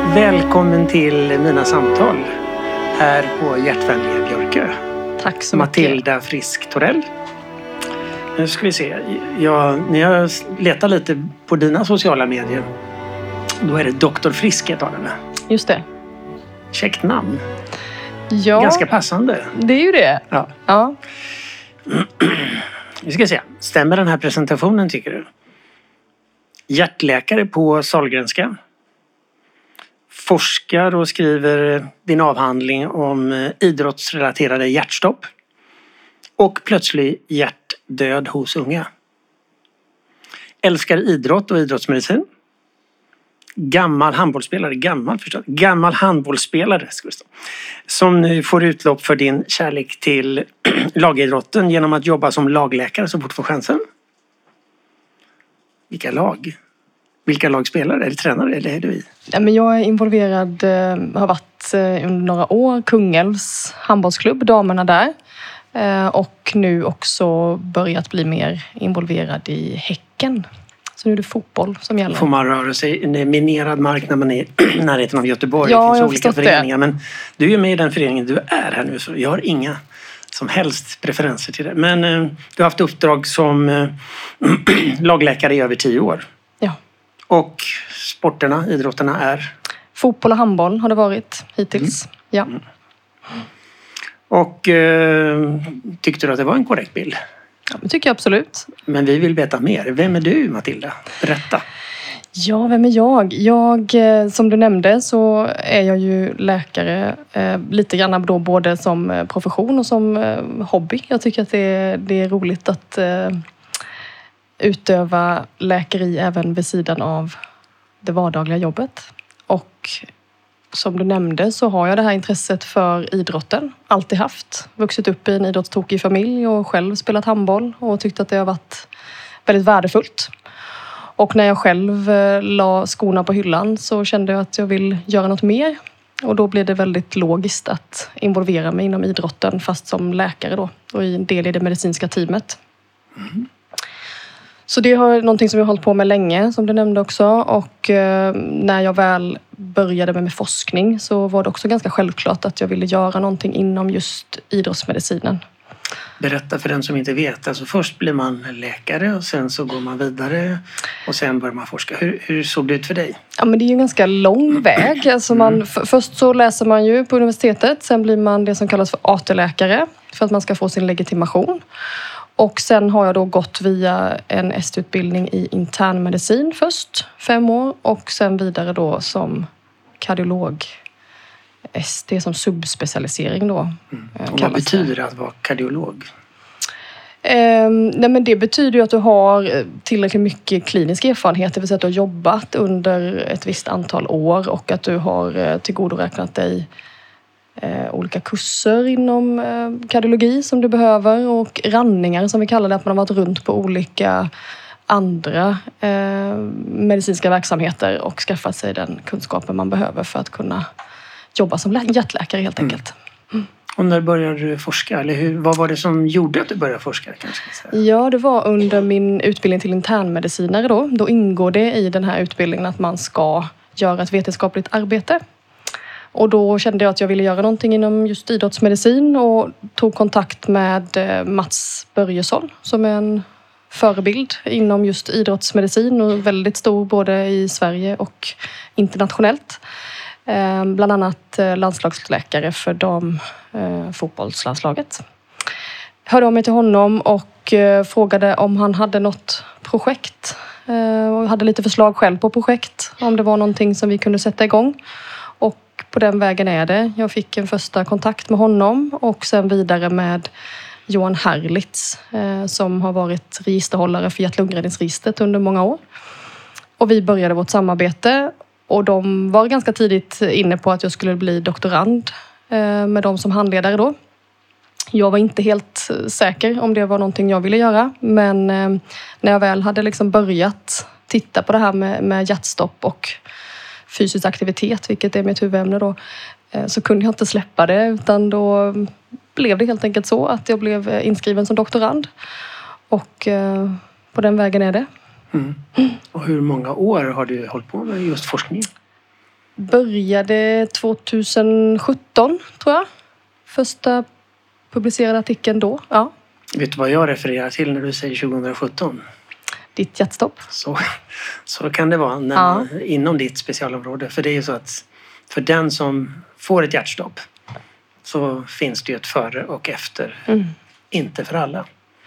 Välkommen till mina samtal här på hjärtvänliga Björkö. Tack så mycket. Matilda Frisk Torell. Nu ska vi se. När jag letar lite på dina sociala medier, då är det Dr. Frisk jag talar med. Just det. Käckt namn. Ja, Ganska passande. det är ju det. Ja. Vi ska se. Stämmer den här presentationen tycker du? Hjärtläkare på Sahlgrenska. Forskar och skriver din avhandling om idrottsrelaterade hjärtstopp. Och plötslig hjärtdöd hos unga. Älskar idrott och idrottsmedicin. Gammal handbollsspelare ska det stå. Som nu får utlopp för din kärlek till lagidrotten genom att jobba som lagläkare så fort får chansen. Vilka lag spelar? Är det tränare eller är du i? Ja, men jag är involverad, har varit under några år, Kungälvs handbollsklubb, damerna där. Och nu också börjat bli mer involverad i Häcken. Så nu är det fotboll som gäller. Får man röra sig i en minerad mark när man är i närheten av Göteborg? Ja, det finns olika föreningar. det. Men du är ju med i den föreningen du är här nu. Så jag har inga som helst preferenser till det. Men du har haft uppdrag som lagläkare i över 10 år. Ja. Och idrotterna är? Fotboll och handboll har det varit hittills. Ja. Och tyckte du att det var en korrekt bild? Ja, det tycker jag absolut. Men vi vill veta mer. Vem är du, Matilda? Berätta. Ja, vem är jag? Som du nämnde så är jag ju läkare lite grann då både som profession och som hobby. Jag tycker att det är roligt att utöva läkeri även vid sidan av det vardagliga jobbet. Och som du nämnde så har jag det här intresset för idrotten. Alltid haft. Vuxit upp i en idrottstokig familj och själv spelat handboll och tyckt att det har varit väldigt värdefullt. Och när jag själv la skorna på hyllan så kände jag att jag vill göra något mer. Och då blev det väldigt logiskt att involvera mig inom idrotten fast som läkare då. Och i en del i det medicinska teamet. Mm. Så det är någonting som jag har hållit på med länge, som du nämnde också. Och när jag väl började med forskning så var det också ganska självklart att jag ville göra någonting inom just idrottsmedicinen. Berätta för den som inte vet. Alltså först blir man läkare och sen så går man vidare och sen börjar man forska. Hur såg det ut för dig? Ja, men det är ju en ganska lång väg. Alltså först så läser man ju på universitetet. Sen blir man det som kallas för AT-läkare för att man ska få sin legitimation. Och sen har jag då gått via en ST-utbildning i internmedicin först, 5 år. Och sen vidare då som kardiolog. ST som subspecialisering då. Och vad betyder det att vara kardiolog? Nej, men det betyder ju att du har tillräckligt mycket klinisk erfarenhet. Det vill säga att du har jobbat under ett visst antal år. Och att du har tillgodoräknat dig olika kurser inom kardiologi som du behöver och ranningar som vi kallar det, att man har varit runt på olika andra medicinska verksamheter och skaffat sig den kunskapen man behöver för att kunna jobba som hjärtläkare helt enkelt. Mm. Och när började du forska? Eller vad var det som gjorde att du började forska? Kanske? Ja, det var under min utbildning till internmedicinare då. Då ingår det i den här utbildningen att man ska göra ett vetenskapligt arbete. Och då kände jag att jag ville göra någonting inom just idrottsmedicin och tog kontakt med Mats Börjesson som är en förebild inom just idrottsmedicin och väldigt stor både i Sverige och internationellt. Bland annat landslagsläkare för fotbollslandslaget. Hörde av mig till honom och frågade om han hade något projekt. Och hade lite förslag själv på projekt. Om det var någonting som vi kunde sätta igång. Och på den vägen är det. Jag fick en första kontakt med honom och sen vidare med Johan Herlitz som har varit registerhållare för hjärt-lungräddningsregistret under många år. Och vi började vårt samarbete och de var ganska tidigt inne på att jag skulle bli doktorand med dem som handledare då. Jag var inte helt säker om det var någonting jag ville göra, men när jag väl hade liksom börjat titta på det här med hjärtstopp och fysisk aktivitet, vilket är mitt huvudämne då, så kunde jag inte släppa det, utan då blev det helt enkelt så att jag blev inskriven som doktorand. Och på den vägen är det. Mm. Och hur många år har du hållit på med just forskning? började 2017 tror jag. Första publicerade artikeln då. Ja. Vet du vad jag refererar till när du säger 2017? Ditt hjärtstopp. Så kan det vara när inom ditt specialområde. För det är ju så att för den som får ett hjärtstopp så finns det ju ett före och efter. Inte för alla.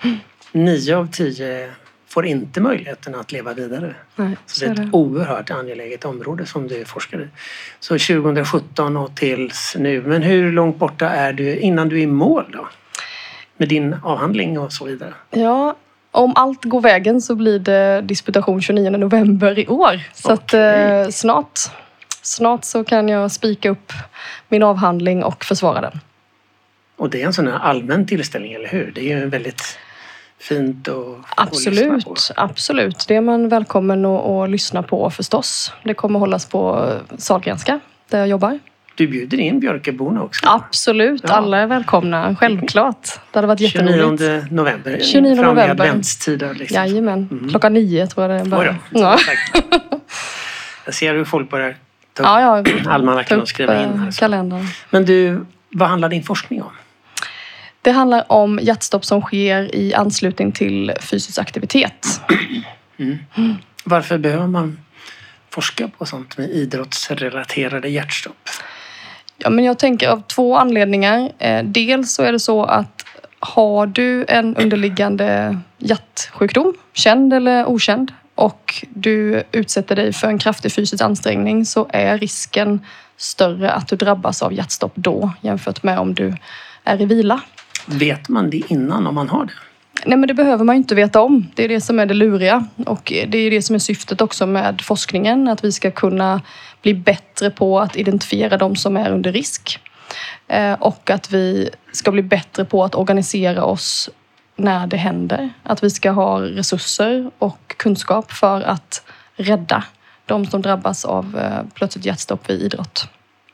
9 av 10 får inte möjligheten att leva vidare. Nej, så det är ett oerhört angeläget område som du forskar i. Så 2017 och tills nu. Men hur långt borta är du innan du är i mål då? Med din avhandling och så vidare. Ja, om allt går vägen så blir det disputation 29 november i år. Så att snart så kan jag spika upp min avhandling och försvara den. Och det är en sån här allmän tillställning, eller hur? Det är ju väldigt fint att lyssna på. Absolut. Det är man välkommen att lyssna på förstås. Det kommer hållas på Sahlgrenska där jag jobbar. Du bjuder in Björkeborna också? Absolut, alla är välkomna. Självklart. Det hade varit jätteroligt. 29 november. 29 november. Adventstider. Liksom. Jajamän. Klockan 9 tror jag det börjar. Ja. Jag ser hur folk börjar ta upp almanackan och skriva in här. Kalendern. Men du, vad handlar din forskning om? Det handlar om hjärtstopp som sker i anslutning till fysisk aktivitet. Varför behöver man forska på sånt med idrottsrelaterade hjärtstopp? Ja, men jag tänker av 2 anledningar. Dels så är det så att har du en underliggande hjärtsjukdom, känd eller okänd, och du utsätter dig för en kraftig fysisk ansträngning så är risken större att du drabbas av hjärtstopp då jämfört med om du är i vila. Vet man det innan om man har det? Nej, men det behöver man ju inte veta om. Det är det som är det luriga. Och det är det som är syftet också med forskningen. Att vi ska kunna bli bättre på att identifiera de som är under risk. Och att vi ska bli bättre på att organisera oss när det händer. Att vi ska ha resurser och kunskap för att rädda de som drabbas av plötsligt hjärtstopp vid idrott.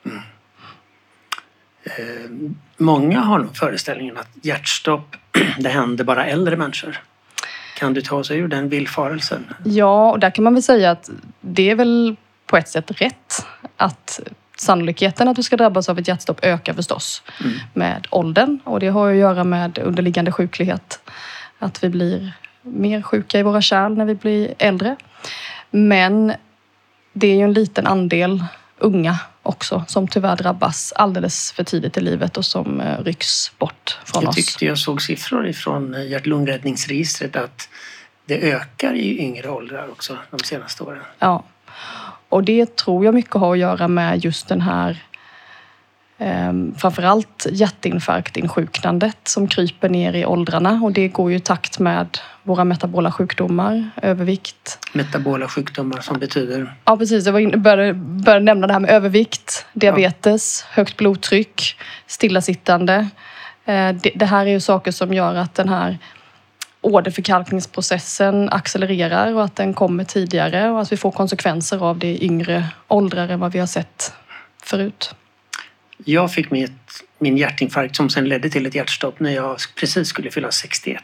Många har nog föreställningen att hjärtstopp, det händer bara äldre människor. Kan du ta oss ur den villfarelsen? Ja, och där kan man väl säga att det är väl på ett sätt rätt. Att sannolikheten att du ska drabbas av ett hjärtstopp ökar förstås med åldern. Och det har att göra med underliggande sjuklighet. Att vi blir mer sjuka i våra kärl när vi blir äldre. Men det är ju en liten andel unga också som tyvärr drabbas alldeles för tidigt i livet och som rycks bort från oss. Jag tyckte jag såg siffror från hjärt-lungräddningsregistret att det ökar i yngre åldrar också de senaste åren. Ja, och det tror jag mycket har att göra med just den här framförallt hjärtinfarktinsjuknandet som kryper ner i åldrarna, och det går ju i takt med våra metabola sjukdomar, övervikt. Metabola sjukdomar som betyder? Ja, precis. Jag började nämna det här med övervikt, diabetes, högt blodtryck, stillasittande. Det här är ju saker som gör att den här åderförkalkningsprocessen accelererar och att den kommer tidigare och att vi får konsekvenser av det i yngre åldrar än vad vi har sett förut. Jag fick min hjärtinfarkt som sen ledde till ett hjärtstopp när jag precis skulle fylla 61.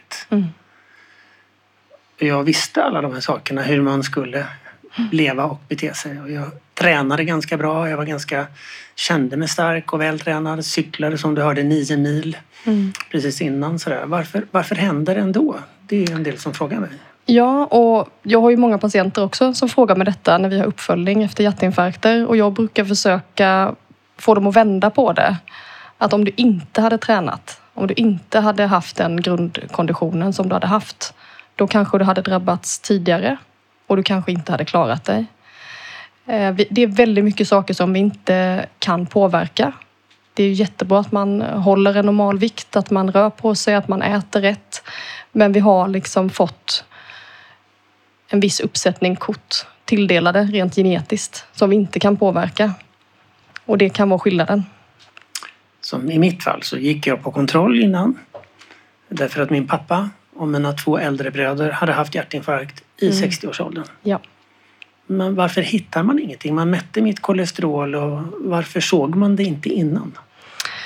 Jag visste alla de här sakerna, hur man skulle leva och bete sig. Och jag tränade ganska bra, kände mig stark och vältränad. Cyklade som du hörde 9 mil precis innan. Sådär. Varför händer det ändå? Det är en del som frågar mig. Ja, och jag har ju många patienter också som frågar mig detta när vi har uppföljning efter hjärtinfarkter. Och jag brukar försöka få dem att vända på det. Att om du inte hade tränat, om du inte hade haft den grundkonditionen som du hade haft, då kanske du hade drabbats tidigare och du kanske inte hade klarat dig. Det är väldigt mycket saker som vi inte kan påverka. Det är ju jättebra att man håller en normal vikt, att man rör på sig, att man äter rätt. Men vi har liksom fått en viss uppsättning kort tilldelade rent genetiskt som vi inte kan påverka. Och det kan vara skillnaden. Som i mitt fall så gick jag på kontroll innan. Därför att min pappa och mina 2 äldre bröder hade haft hjärtinfarkt i 60-årsåldern. Ja. Men varför hittar man ingenting? Man mätte mitt kolesterol och varför såg man det inte innan?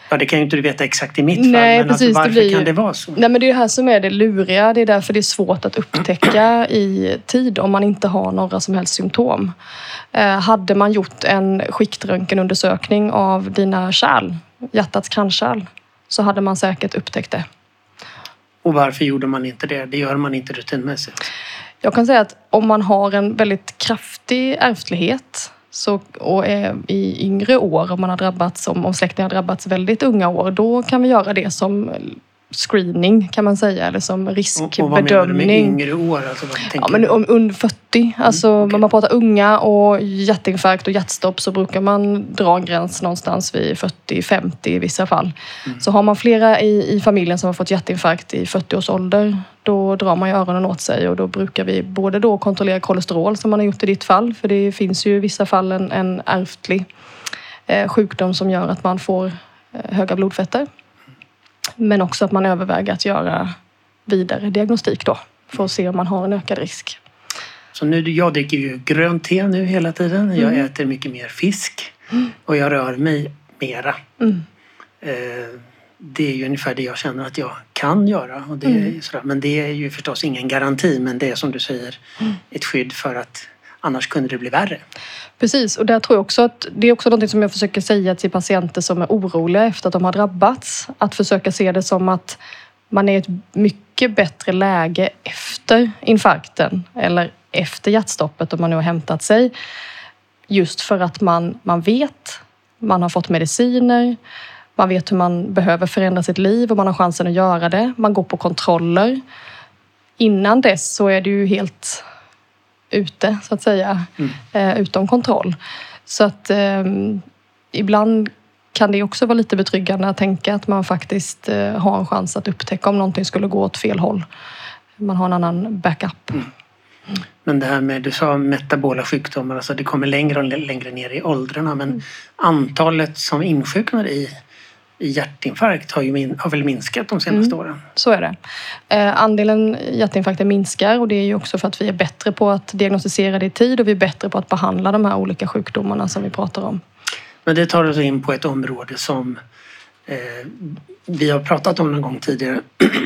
Ja, det kan ju inte du veta exakt i mitt fall. Nej, men precis, alltså, varför kan det vara så? Nej, men det är det här som är det luriga. Det är därför det är svårt att upptäcka i tid om man inte har några som helst symptom. Hade man gjort en skiktröntgenundersökning av dina kärl, hjärtats kranskärl, så hade man säkert upptäckt det. Och varför gjorde man inte det? Det gör man inte rutinmässigt. Jag kan säga att om man har en väldigt kraftig ärftlighet och är i yngre år, om man har drabbats, om släktingar har drabbats väldigt unga år, då kan vi göra det som screening kan man säga, eller som riskbedömning. Och vad menar du med yngre år? Alltså, ja, men under 40. Alltså okay. Om man pratar unga och hjärtinfarkt och hjärtstopp så brukar man dra en gräns någonstans vid 40-50 i vissa fall. Så har man flera i familjen som har fått hjärtinfarkt i 40 års ålder, då drar man ju öronen åt sig och då brukar vi både då kontrollera kolesterol som man har gjort i ditt fall, för det finns ju i vissa fall en ärftlig sjukdom som gör att man får höga blodfetter. Men också att man överväger att göra vidare diagnostik då för att se om man har en ökad risk. Så nu, jag dricker ju grönt te nu hela tiden. Jag äter mycket mer fisk och jag rör mig mera. Det är ju ungefär det jag känner att jag kan göra. Och det är sådär. Men det är ju förstås ingen garanti, men det är som du säger ett skydd för att annars kunde det bli värre. Precis, och där tror jag också att det är också något som jag försöker säga till patienter som är oroliga efter att de har drabbats. Att försöka se det som att man är i ett mycket bättre läge efter infarkten eller efter hjärtstoppet om man nu har hämtat sig. Just för att man vet, man har fått mediciner, man vet hur man behöver förändra sitt liv och man har chansen att göra det. Man går på kontroller. Innan dess så är det ju helt ute så att säga, utom kontroll. Så att ibland kan det också vara lite betryggande att tänka att man faktiskt har en chans att upptäcka om någonting skulle gå åt fel håll. Man har en annan backup. Men det här med, du sa metabola sjukdomar, alltså det kommer längre och längre ner i åldrarna, men antalet som insjuknar i hjärtinfarkt har väl minskat de senaste åren? Så är det. Andelen hjärtinfarkter minskar och det är ju också för att vi är bättre på att diagnostisera det i tid och vi är bättre på att behandla de här olika sjukdomarna som vi pratar om. Men det tar oss in på ett område som vi har pratat om någon gång tidigare.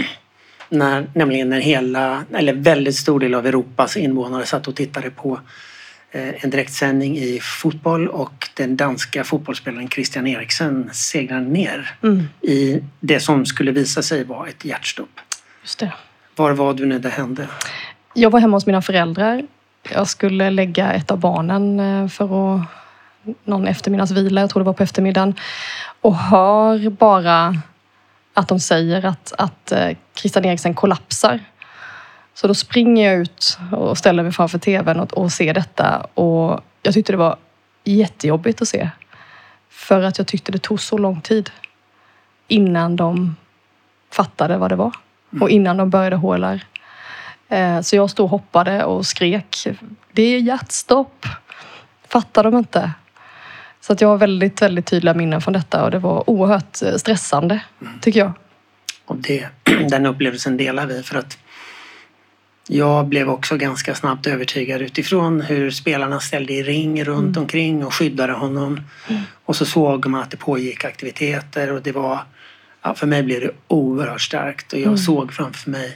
Nämligen när väldigt stor del av Europas invånare satt och tittade på en direktsändning i fotboll och den danska fotbollsspelaren Christian Eriksen seglade ner i det som skulle visa sig vara ett hjärtstopp. Just det. Var var du när det hände? Jag var hemma hos mina föräldrar. Jag skulle lägga ett av barnen för någon eftermiddagsvila, jag tror det var på eftermiddagen. Och hör bara att de säger att Christian Eriksen kollapsar. Så då springer jag ut och ställer mig framför tvn och ser detta. Och jag tyckte det var jättejobbigt att se. För att jag tyckte det tog så lång tid innan de fattade vad det var. Och innan de började HLR. Så jag stod och hoppade och skrek. Det är hjärtstopp. Fattar de inte? Så att jag har väldigt, väldigt tydliga minnen från detta. Och det var oerhört stressande, tycker jag. Och den upplevelsen delar vi för att jag blev också ganska snabbt övertygad utifrån hur spelarna ställde i ring runt omkring och skyddade honom. Och så såg man att det pågick aktiviteter och det var, för mig blev det oerhört starkt. Och jag såg framför mig,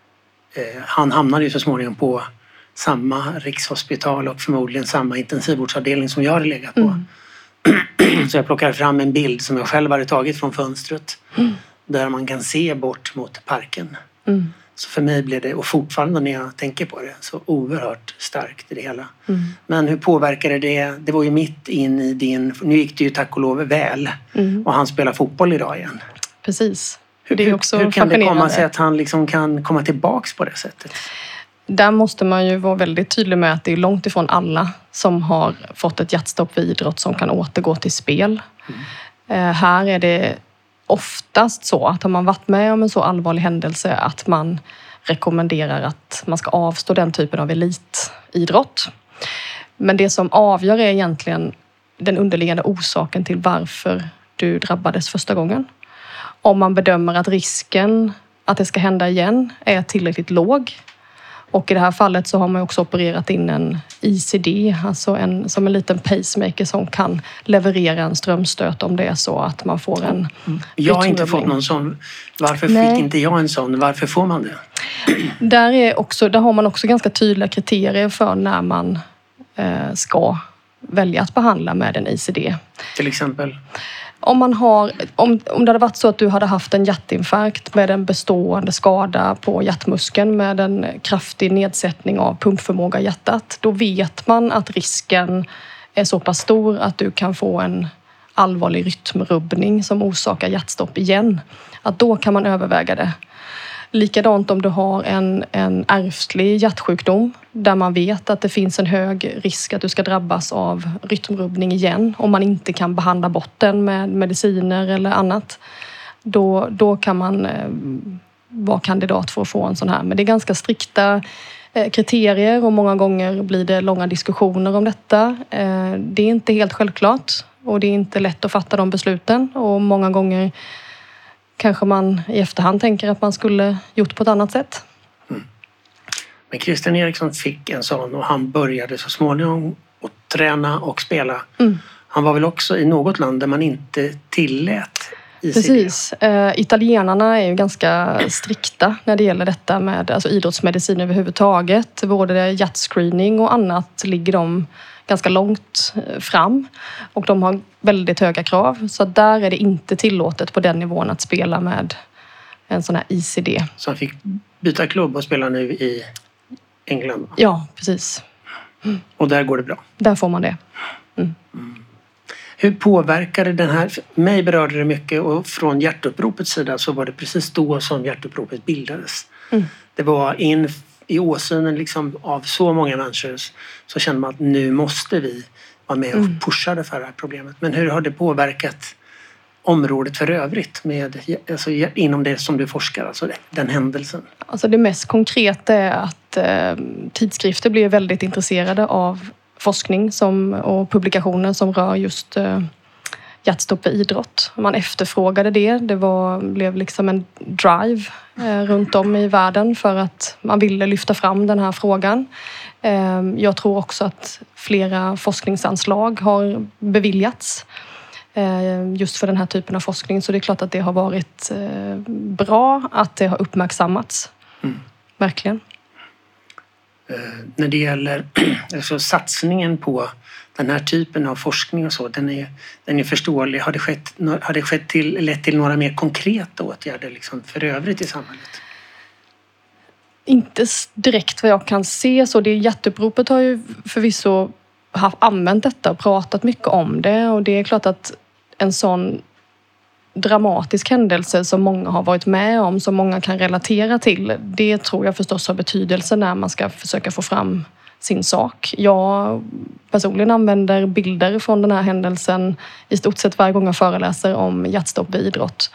han hamnade ju så småningom på samma rikshospital och förmodligen samma intensivvårdsavdelning som jag hade legat på. Så jag plockade fram en bild som jag själv hade tagit från fönstret. Där man kan se bort mot parken. Så för mig blev det, och fortfarande när jag tänker på det, så oerhört starkt i det hela. Men hur påverkade det? Det var ju mitt in i din... Nu gick det ju tack och lov väl. Och han spelar fotboll idag igen. Precis. Det är också hur kan det komma sig att han liksom kan komma tillbaks på det sättet? Där måste man ju vara väldigt tydlig med att det är långt ifrån alla som har fått ett hjärtstopp vid idrott som kan återgå till spel. Här är det oftast så att har man varit med om en så allvarlig händelse att man rekommenderar att man ska avstå den typen av elitidrott. Men det som avgör är egentligen den underliggande orsaken till varför du drabbades första gången. Om man bedömer att risken att det ska hända igen är tillräckligt låg Och i det här fallet så har man också opererat in en ICD, alltså som en liten pacemaker som kan leverera en strömstöt om det är så att man får en Jag har inte fått någon sån. Varför fick inte jag en sån? Varför får man det? Där har man också ganska tydliga kriterier för när man ska välja att behandla med en ICD. Till exempel? Om det hade varit så att du hade haft en hjärtinfarkt med en bestående skada på hjärtmuskeln med en kraftig nedsättning av pumpförmåga i hjärtat, då vet man att risken är så pass stor att du kan få en allvarlig rytmrubbning som orsakar hjärtstopp igen. Att då kan man överväga det. Likadant om du har en ärftlig hjärtsjukdom där man vet att det finns en hög risk att du ska drabbas av rytmrubbning igen om man inte kan behandla bort den med mediciner eller annat. Då kan man vara kandidat för att få en sån här. Men det är ganska strikta kriterier och många gånger blir det långa diskussioner om detta. Det är inte helt självklart och det är inte lätt att fatta de besluten och många gånger kanske man i efterhand tänker att man skulle gjort på ett annat sätt. Men Christian Eriksson fick en sån och han började så småningom att träna och spela. Han var väl också i något land där man inte tillät ICD. Precis. Italienarna är ju ganska strikta när det gäller detta med alltså idrottsmedicin överhuvudtaget. Både hjärtscreening och annat ligger de ganska långt fram och de har väldigt höga krav. Så där är det inte tillåtet på den nivån att spela med en sån här ICD. Så han fick byta klubb och spela nu i England? Ja, precis. Och där går det bra? Där får man det. Hur påverkade den här... Mig berörde det mycket och från hjärtuppropets sida så var det precis då som hjärtuppropet bildades. Det var i åsynen liksom av så många människor så kände man att nu måste vi vara med och pusha det för det här problemet. Men hur har det påverkat området för övrigt alltså inom det som du forskar, alltså den händelsen? Alltså det mest konkreta är att tidskrifter blir väldigt intresserade av forskning och publikationer som rör just hjärtstopp i idrott. Man efterfrågade det. Det blev liksom en drive runt om i världen för att man ville lyfta fram den här frågan. Jag tror också att flera forskningsanslag har beviljats just för den här typen av forskning. Så det är klart att det har varit bra att det har uppmärksammats. Verkligen. När det gäller alltså satsningen på den här typen av forskning och så, den är förståelig. Har det lett till några mer konkreta åtgärder liksom för övrigt i samhället? Inte direkt vad jag kan se. Så det hjärtuppropet har ju förvisso använt detta och pratat mycket om det. Och det är klart att en sån dramatisk händelse som många har varit med om, som många kan relatera till, det tror jag förstås har betydelse när man ska försöka få fram sin sak. Jag personligen använder bilder från den här händelsen i stort sett varje gång jag föreläser om hjärtstopp vid idrott.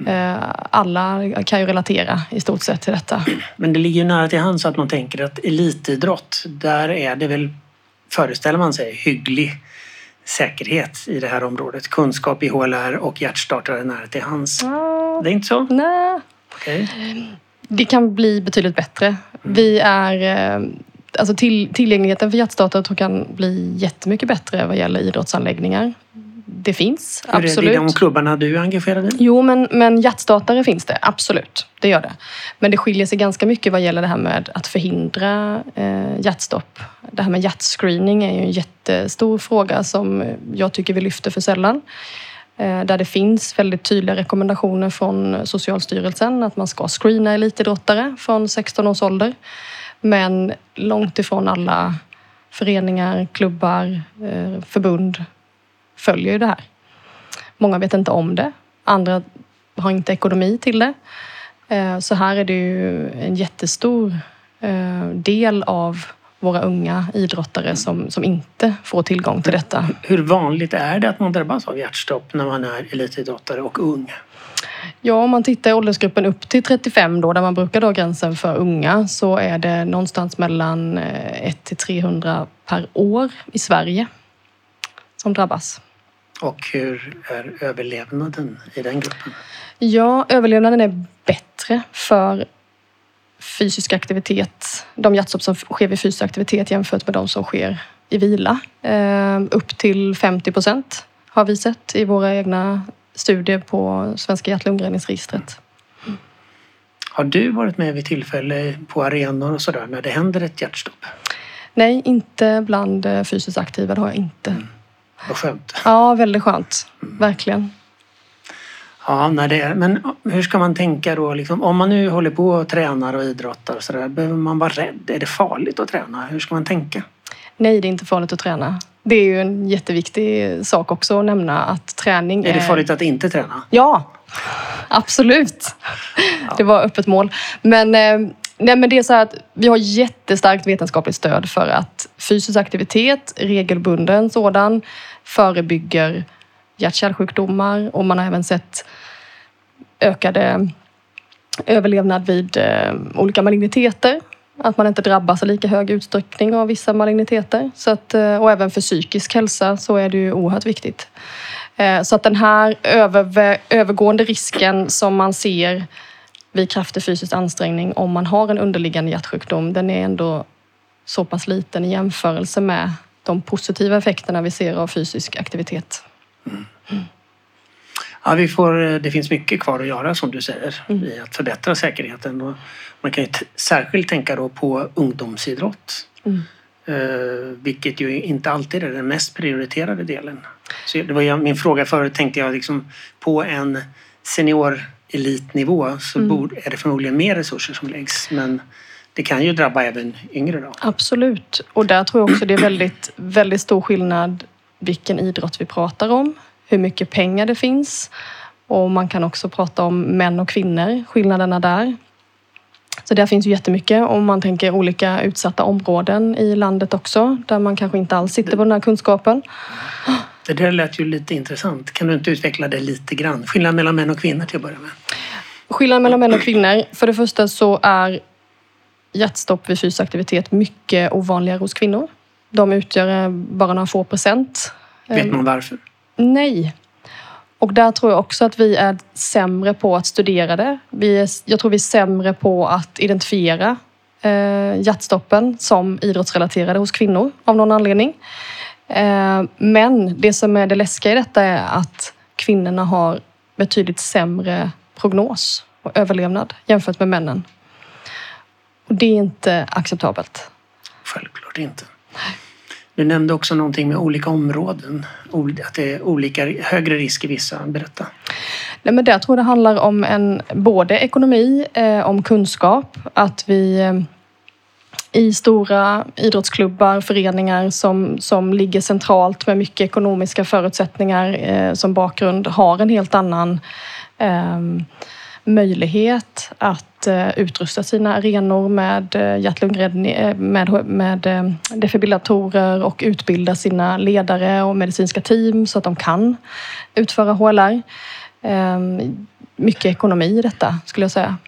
Alla kan ju relatera i stort sett till detta. Men det ligger ju nära till hands att man tänker att elitidrott, där är det väl, föreställer man sig, hygglig säkerhet i det här området. Kunskap i HLR och hjärtstartare nära till hands. Det är inte så? Nej. Okay. Det kan bli betydligt bättre. Vi är... Alltså tillgängligheten för hjärtstartare kan bli jättemycket bättre vad gäller idrottsanläggningar. Det finns, absolut. Hur är det i de klubbarna du är engagerad i? Jo, men hjärtstartare finns det, absolut. Det gör det. Men det skiljer sig ganska mycket vad gäller det här med att förhindra hjärtstopp. Det här med hjärtscreening är ju en jättestor fråga som jag tycker vi lyfter för sällan. Där det finns väldigt tydliga rekommendationer från Socialstyrelsen att man ska screena elitidrottare från 16 års ålder. Men långt ifrån alla föreningar, klubbar, förbund följer ju det här. Många vet inte om det. Andra har inte ekonomi till det. Så här är det ju en jättestor del av våra unga idrottare som inte får tillgång till detta. Hur vanligt är det att man drabbas av hjärtstopp när man är elitidrottare och ung? Ja, om man tittar i åldersgruppen upp till 35 då, där man brukar dra gränsen för unga, så är det någonstans mellan 100-300 per år i Sverige som drabbas. Och hur är överlevnaden i den gruppen? Ja, överlevnaden är bättre för fysisk aktivitet, de hjärtstopp som sker vid fysisk aktivitet jämfört med de som sker i vila. Upp till 50% har vi sett i våra egna studier på Svenska hjärt-lungräddningsregistret. Har du varit med vid tillfälle på arenor och sådär när det händer ett hjärtstopp? Nej, inte bland fysiskt aktiva, det har jag inte. Vad skönt. Ja, väldigt skönt. Verkligen. Ja, men hur ska man tänka då? Liksom, om man nu håller på och tränar och idrottar och sådär, behöver man vara rädd? Är det farligt att träna? Hur ska man tänka? Nej, det är inte farligt att träna. Det är ju en jätteviktig sak också att nämna att träning är... det farligt att inte träna? Ja, absolut. Ja. Det var öppet mål. Men det är så här att vi har jättestarkt vetenskapligt stöd för att fysisk aktivitet, regelbunden sådan, förebygger hjärt-kärlsjukdomar, och man har även sett ökade överlevnad vid olika maligniteter. Att man inte drabbas i lika hög utsträckning av vissa maligniteter. Så att, och även för psykisk hälsa så är det ju oerhört viktigt. Så att den här övergående risken som man ser vid kraftig fysisk ansträngning om man har en underliggande hjärtsjukdom, den är ändå så pass liten i jämförelse med de positiva effekterna vi ser av fysisk aktivitet. Ja, det finns mycket kvar att göra som du säger i att förbättra säkerheten. Och man kan ju särskilt tänka då på ungdomsidrott. Vilket ju inte alltid är den mest prioriterade delen. Så det var min fråga förut, tänkte jag liksom, på en senior elitnivå så är det förmodligen mer resurser som läggs, men det kan ju drabba även yngre då. Absolut, och där tror jag också det är väldigt, väldigt stor skillnad vilken idrott vi pratar om, hur mycket pengar det finns, och man kan också prata om män och kvinnor, skillnaderna där. Så där finns ju jättemycket om man tänker olika utsatta områden i landet också, där man kanske inte alls sitter på den här kunskapen. Det där lät ju lite intressant. Kan du inte utveckla det lite grann? Skillnad mellan män och kvinnor till att börja med. Skillnad mellan män och kvinnor. För det första så är hjärtstopp vid fysisk aktivitet mycket ovanligare hos kvinnor. De utgör bara några få procent. Vet man varför? Nej. Och där tror jag också att vi är sämre på att studera det. Jag tror vi är sämre på att identifiera hjärtstoppen som idrottsrelaterade hos kvinnor av någon anledning. Men det som är det läskiga i detta är att kvinnorna har betydligt sämre prognos och överlevnad jämfört med männen. Och det är inte acceptabelt. Självklart inte. Du nämnde också någonting med olika områden. Att det är olika högre risk i vissa. Berätta. Nej, men jag tror det handlar om både ekonomi, om kunskap. Att vi i stora idrottsklubbar, föreningar som ligger centralt med mycket ekonomiska förutsättningar som bakgrund har en helt annan möjlighet att utrusta sina arenor med hjärt-lungräddning, med defibrillatorer och utbilda sina ledare och medicinska team så att de kan utföra HLR. Mycket ekonomi i detta skulle jag säga.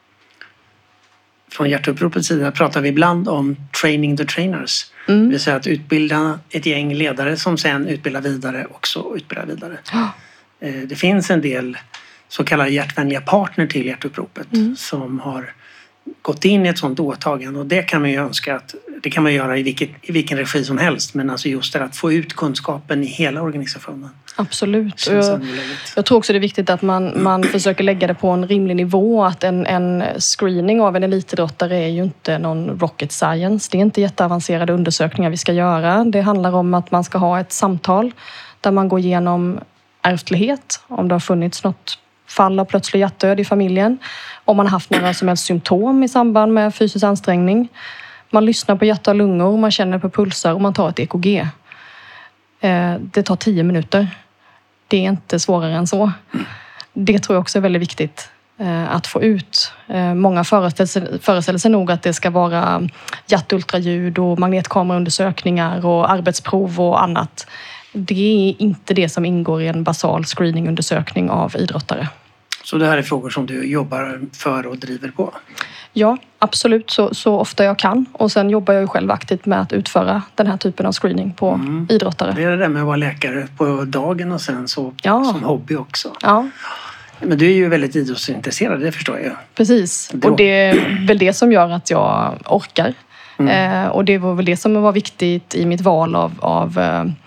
Från Hjärtuppropets sida pratar vi ibland om training the trainers. Det vill säga att utbilda ett gäng ledare som sen utbildar vidare också utbildar vidare. Det finns en del så kallade hjärtvänliga partner till Hjärtuppropet som har gått in i ett sådant åtagande, och det kan man ju önska att det kan man göra i vilken regi som helst, men alltså just det att få ut kunskapen i hela organisationen. Absolut. Jag tror också det är viktigt att man försöker lägga det på en rimlig nivå, att en screening av en elitidrottare är ju inte någon rocket science. Det är inte jätteavancerade undersökningar vi ska göra. Det handlar om att man ska ha ett samtal där man går igenom ärftlighet, om det har funnits något fall av plötslig hjärtdöd i familjen, om man har haft några som helst symptom i samband med fysisk ansträngning. Man lyssnar på hjärta och lungor, man känner på pulsar och man tar ett EKG. Det tar 10 minuter. Det är inte svårare än så. Det tror jag också är väldigt viktigt att få ut. Många föreställer sig nog att det ska vara hjärtultraljud och magnetkameraundersökningar och arbetsprov och annat. Det är inte det som ingår i en basal screeningundersökning av idrottare. Så det här är frågor som du jobbar för och driver på? Ja, absolut. Så ofta jag kan. Och sen jobbar jag ju själv aktivt med att utföra den här typen av screening på idrottare. Det är det där med att vara läkare på dagen och sen så som hobby också. Ja. Men du är ju väldigt idrottsintresserad, det förstår jag. Precis, och det är väl det som gör att jag orkar. Och det var väl det som var viktigt i mitt val av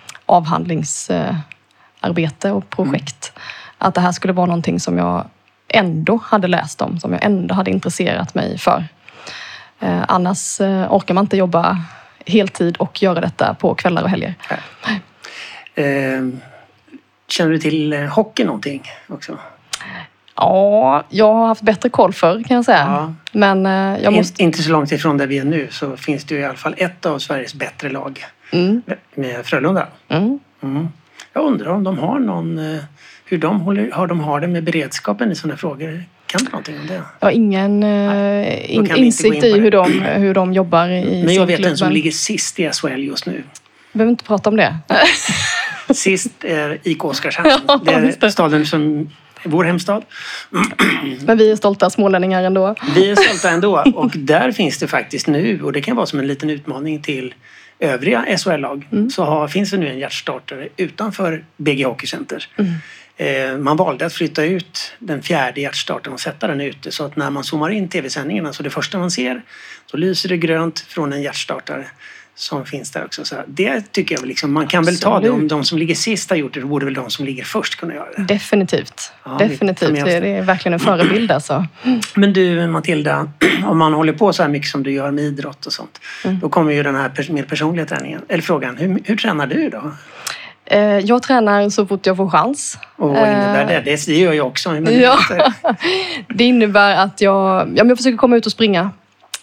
avhandlingsarbete och projekt. Att det här skulle vara någonting som jag ändå hade läst om, som jag ändå hade intresserat mig för. Annars orkar man inte jobba heltid och göra detta på kvällar och helger. Känner du till hockey någonting också? Ja, jag har haft bättre koll förr kan jag säga. Ja. Men jag måste... Inte så långt ifrån där vi är nu så finns det ju i alla fall ett av Sveriges bättre lag med Frölunda. Jag undrar om de har någon... Hur de har det med beredskapen i sådana frågor. Kan du någonting om det? Jag har ingen insikt i hur de jobbar i. Men jag vet en som ligger sist i SHL just nu. Vi behöver inte prata om det. Sist är IK Oskarshamn. Det är staden som vår hemstad. Men vi är stolta smålänningar ändå. Vi är stolta ändå. Och där finns det faktiskt nu, och det kan vara som en liten utmaning till övriga SHL-lag, så finns det nu en hjärtstartare utanför BG Hockey Center. Man valde att flytta ut den 4:e hjärtstarten och sätta den ute, så att när man zoomar in tv-sändningarna så det första man ser, så lyser det grönt från en hjärtstartare som finns där också. Så det tycker jag liksom, man kan väl ta det. Om de som ligger sist har gjort det, då borde väl de som ligger först kunna göra det. Definitivt. Ja, definitivt. Det är verkligen en förebild alltså. Men du Matilda, om man håller på så här mycket som du gör med idrott och sånt, då kommer ju den här mer personliga träningen. Eller frågan, hur tränar du då? Jag tränar så fort jag får chans. Och vad innebär det? Det gör jag också. Men ja. Det innebär att jag försöker komma ut och springa.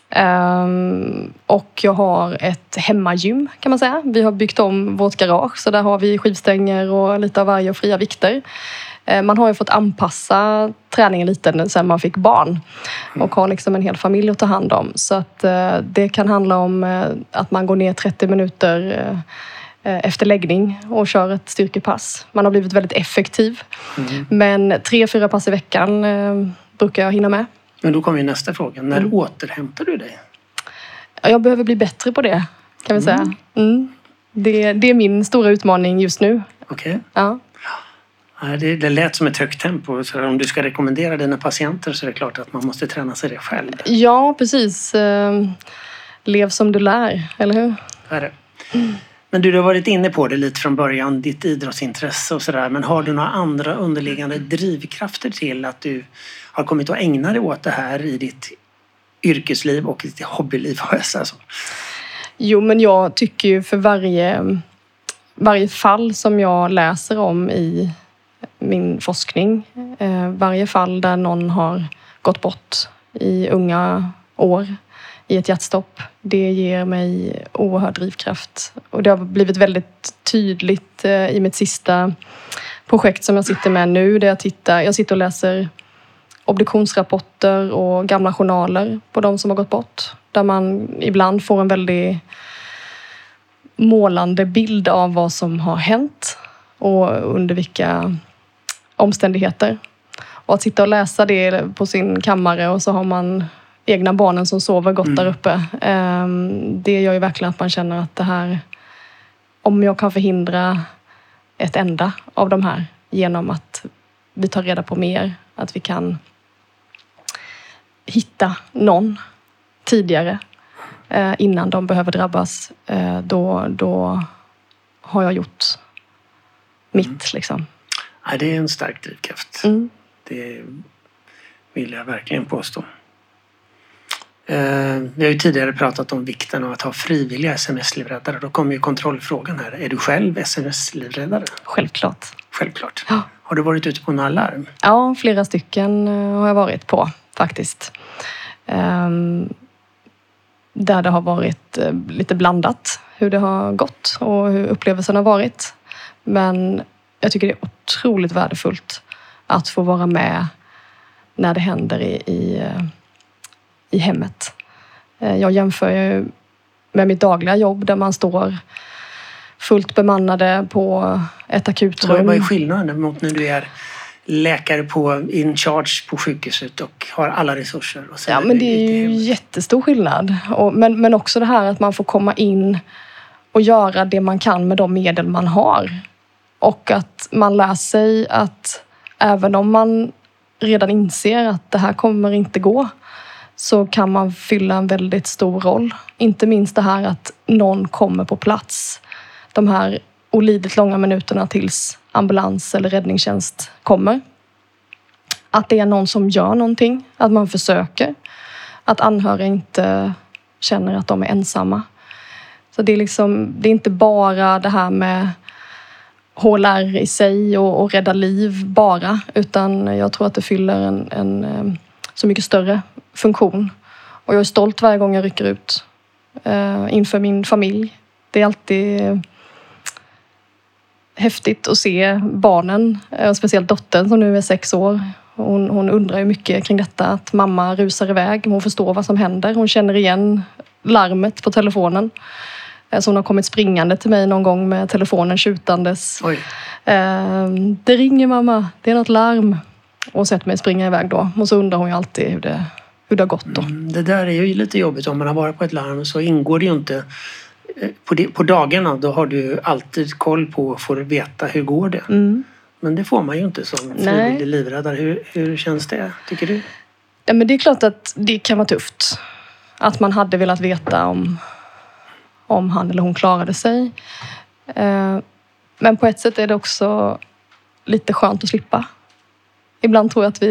Och jag har ett hemmagym kan man säga. Vi har byggt om vårt garage, så där har vi skivstänger och lite av varje och fria vikter. Man har ju fått anpassa träningen lite sen man fick barn och har liksom en hel familj att ta hand om. Så att det kan handla om att man går ner 30 minuter efter läggning och kör ett styrkepass. Man har blivit väldigt effektiv. Men 3-4 pass i veckan brukar jag hinna med. Men då kommer ju nästa fråga. När återhämtar du dig? Jag behöver bli bättre på det, kan vi säga. Det är min stora utmaning just nu. Okej. Ja. Det lät som ett högt tempo. Så om du ska rekommendera dina patienter så är det klart att man måste träna sig det själv. Ja, precis. Lev som du lär, eller hur? Det är det. Men du har varit inne på det lite från början, ditt idrottsintresse och sådär. Men har du några andra underliggande drivkrafter till att du har kommit att ägna dig åt det här i ditt yrkesliv och ditt hobbyliv? Alltså? Jo, men jag tycker ju för varje fall som jag läser om i min forskning, varje fall där någon har gått bort i unga år i ett hjärtstopp, det ger mig oerhörd drivkraft. Och det har blivit väldigt tydligt i mitt sista projekt som jag sitter med nu, där jag sitter och läser obduktionsrapporter och gamla journaler på de som har gått bort. Där man ibland får en väldigt målande bild av vad som har hänt och under vilka omständigheter. Och att sitta och läsa det på sin kammare och så har man egna barnen som sover gott där uppe. Det gör ju verkligen att man känner att det här, om jag kan förhindra ett enda av de här genom att vi tar reda på mer, att vi kan hitta någon tidigare innan de behöver drabbas, då har jag gjort mitt liksom. Ja, det är en stark drivkraft. Det vill jag verkligen påstå. Vi har ju tidigare pratat om vikten av att ha frivilliga SMS-livräddare. Då kommer ju kontrollfrågan här. Är du själv SMS-livräddare? Självklart. Självklart. Ja. Har du varit ute på några larm? Ja, flera stycken har jag varit på faktiskt. Där det har varit lite blandat hur det har gått och hur upplevelsen har varit. Men jag tycker det är otroligt värdefullt att få vara med när det händer i hemmet. Jag jämför ju med mitt dagliga jobb där man står fullt bemannade på ett akutrum. Vad är skillnaden mot när du är läkare in charge på sjukhuset och har alla resurser? Och så men det är ju jättestor skillnad. Men också det här att man får komma in och göra det man kan med de medel man har. Och att man lär sig att även om man redan inser att det här kommer inte gå, så kan man fylla en väldigt stor roll. Inte minst det här att någon kommer på plats. De här olidligt långa minuterna tills ambulans eller räddningstjänst kommer. Att det är någon som gör någonting, att man försöker. Att anhöriga inte känner att de är ensamma. Så det är inte bara det här med HLR i sig och rädda liv bara. Utan jag tror att det fyller en så mycket större funktion. Och jag är stolt varje gång jag rycker ut inför min familj. Det är alltid häftigt att se barnen, speciellt dottern som nu är 6 år. Hon undrar ju mycket kring detta, att mamma rusar iväg. Hon förstår vad som händer. Hon känner igen larmet på telefonen. Så hon har kommit springande till mig någon gång med telefonen tjutandes. Oj. Det ringer mamma, det är något larm. Och sett mig springa iväg då. Och så undrar hon ju alltid hur det har gått då. Det där är ju lite jobbigt. Om man har varit på ett larm så ingår det ju inte. På dagarna då har du alltid koll på och får veta hur går det. Men det får man ju inte som frivillig livräddare. Hur känns det, tycker du? Ja, men det är klart att det kan vara tufft. Att man hade velat veta om han eller hon klarade sig. Men på ett sätt är det också lite skönt att slippa. Ibland tror jag att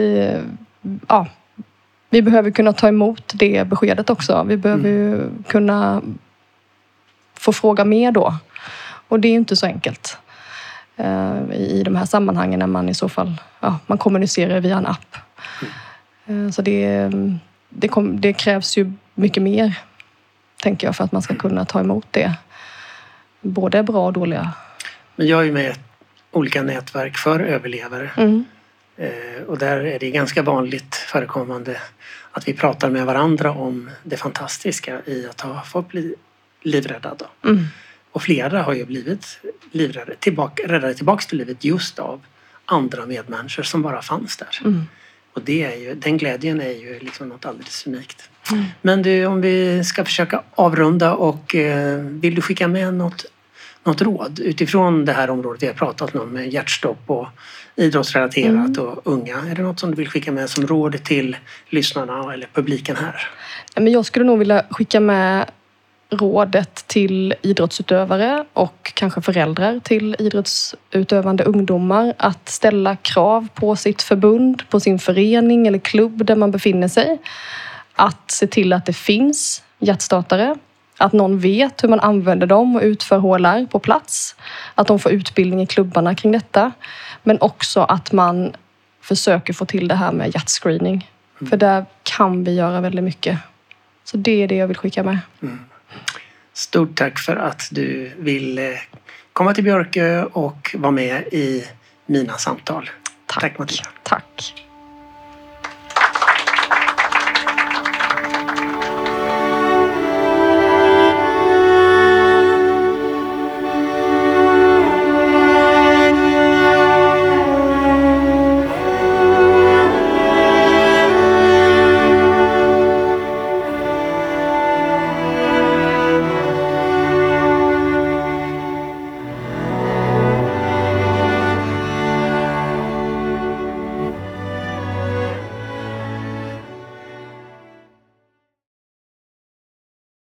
vi behöver kunna ta emot det beskedet också. Vi behöver ju kunna få fråga mer då. Och det är ju inte så enkelt i de här sammanhangen när man i så fall man kommunicerar via en app. Så det krävs ju mycket mer, tänker jag, för att man ska kunna ta emot det. Både bra och dåliga. Men jag är ju med i olika nätverk för överlevare. Och där är det ganska vanligt förekommande att vi pratar med varandra om det fantastiska i att ha fått bli livräddad. Och flera har ju blivit räddade tillbaka till livet just av andra medmänniskor som bara fanns där. Och den glädjen är ju liksom något alldeles unikt. Men du, om vi ska försöka avrunda, och vill du skicka med något råd utifrån det här området vi har pratat om med hjärtstopp och idrottsrelaterat och unga? Är det något som du vill skicka med som råd till lyssnarna eller publiken här? Men jag skulle nog vilja skicka med rådet till idrottsutövare och kanske föräldrar till idrottsutövande ungdomar att ställa krav på sitt förbund, på sin förening eller klubb där man befinner sig. Att se till att det finns hjärtstartare, att någon vet hur man använder dem och utför HLR på plats. Att de får utbildning i klubbarna kring detta. Men också att man försöker få till det här med hjärtscreening. För där kan vi göra väldigt mycket. Så det är det jag vill skicka med. Stort tack för att du vill komma till Björkö och vara med i mina samtal. Tack Matilda. Tack.